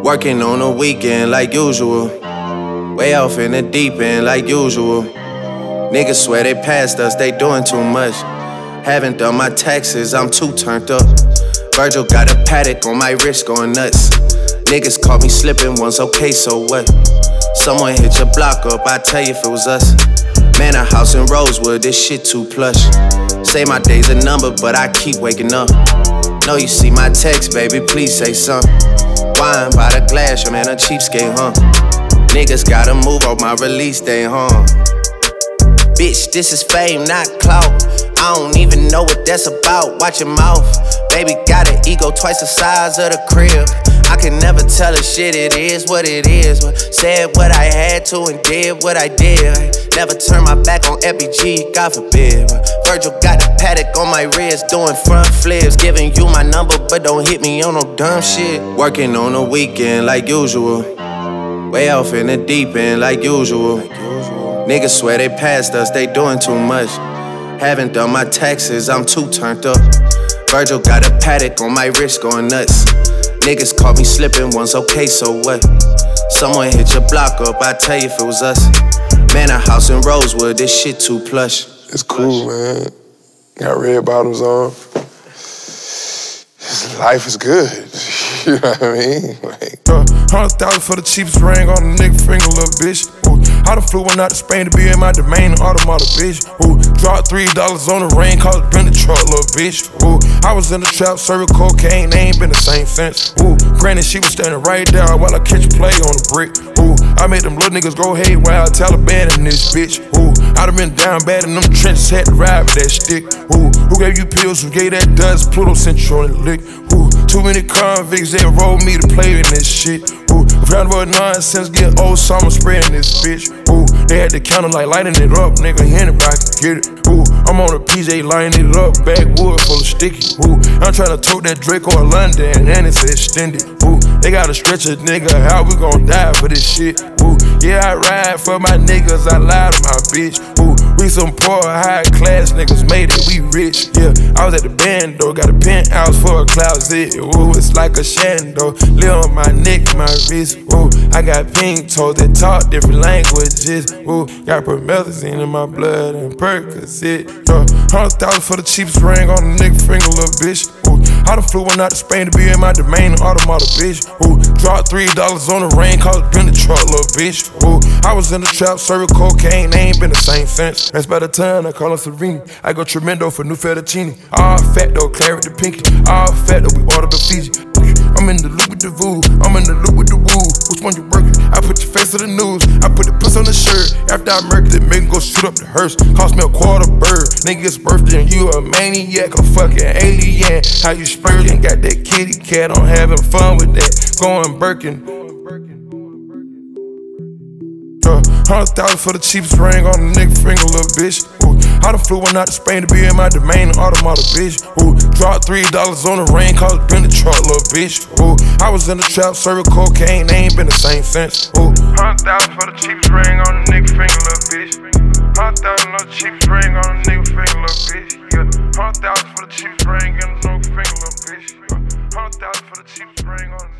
Working on the weekend like usual. Way off in the deep end like usual. Niggas swear they passed us, they doing too much. Haven't done my taxes, I'm too turned up. Virgil got a paddock on my wrist going nuts. Niggas caught me slipping once, okay, so what? Someone hit your block up, I tell you if it was us. Man, a house in Rosewood, this shit too plush. Say my day's a number, but I keep waking up. Know you see my text, baby, please say something. Wine by the glass, your man a cheapskate, huh? Niggas gotta move on my release day, huh? Bitch, this is fame, not clout. I don't even know what that's about. Watch your mouth. Baby got an ego twice the size of the crib. I can never tell a shit, it is what it is. But said what I had to and did what I did. Never turn my back on FBG, God forbid. Virgil got the paddock on my wrist, doing front flips. Giving you my number, but don't hit me on no dumb shit. Working on the weekend like usual. Way off in the deep end like usual. Niggas swear they passed us, they doing too much. Haven't done my taxes, I'm too turned up. Virgil got a paddock on my wrist going nuts. Niggas caught me slipping once, okay, so what? Someone hit your block up, I tell you if it was us. Man, a house in Rosewood, this shit too plush. It's cool, man. Got red bottoms on. Life is good. You know what I mean? Like, 100,000 for the cheapest ring on the nigga finger, little bitch. Ooh, I done flew one out to Spain to be in my domain, automata, bitch. Ooh, dropped $3 on the ring, called it been the truck, little bitch. Ooh, I was in the trap, serving cocaine, they ain't been the same since. Ooh, granted, she was standing right there while I catch a play on the brick. Ooh, I made them little niggas go haywire, Taliban in this bitch. Ooh, I done been down bad in them trenches, had to ride with that stick. Ooh, who gave you pills, who gave that dust, Pluto sent you on the lick. Ooh, too many convicts, they rolled me to play in this shit. Ooh, round about nonsense, get old summer spraying this bitch. Ooh, they had the counter like lighting it up, nigga, anybody can get it. Ooh, I'm on a PJ lining it up, backwood full of sticky. Ooh, I'm tryna tote that Draco or London, and it's extended. Ooh, they gotta stretch a nigga, how we gon' die for this shit? Ooh, yeah, I ride for my niggas, I lie to my bitch. Ooh, we some poor, high class niggas, made it, we rich. Yeah, I was at the band though, got a penthouse for a closet. Ooh, it's like a shando, live on my neck, my wrist. Ooh, I got pink toes that talk different languages. Ooh, got promethazine in my blood and Percocet. 100,000 for the cheapest ring on the nigga finger, little bitch. Ooh, I done flew one out to Spain to be in my domain, automata, bitch. Ooh, dropped $3 on the ring, called it been the truck, little bitch. Ooh, I was in the trap, serving cocaine, they ain't been the same since. That's by the time I call her Serena. I go tremendo for new fettuccine. All fat though, claret the pinky. All fat though, we order the Fiji. I'm in the loop with the voo, I'm in the loop with the woo. Which one you working? I put your face to the news, I put the puss on the shirt. After I murked it, make him go shoot up the hearse. Cost me a quarter bird, nigga's birthday and you a maniac, a fucking alien. How you spurting, got that kitty cat, I'm having fun with that. Going Birkin. 100,000 for the cheapest ring on the nigga finger, little bitch. Ooh, I done flew one out to Spain to be in my domain, automata, bitch. Ooh, dropped $3 on the ring, called it been the truck, little bitch. Ooh, I was in the trap, serving cocaine, they ain't been the same since. Ooh, 100,000 for the cheapest ring on the nigga finger, little bitch. 100,000 for the cheapest ring on the nigga finger, little bitch. Yeah, 100,000 for the cheapest ring on the nigga finger, little bitch. 100,000 for the cheapest ring on the